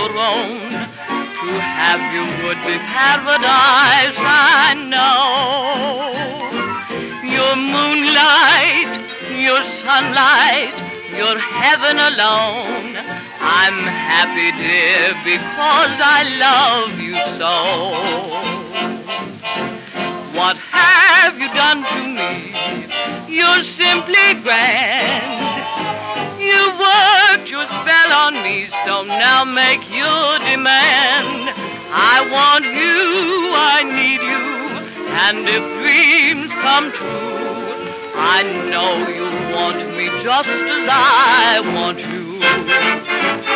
your own. To have you would be paradise, I know. Your moonlight, your sunlight, your heaven alone. I'm happy, dear, because I love you so. What have you done to me? You're simply grand. You worked your spell on me, so now make your demand. I want you, I need you, and if dreams come true, I know you want me just as I want you.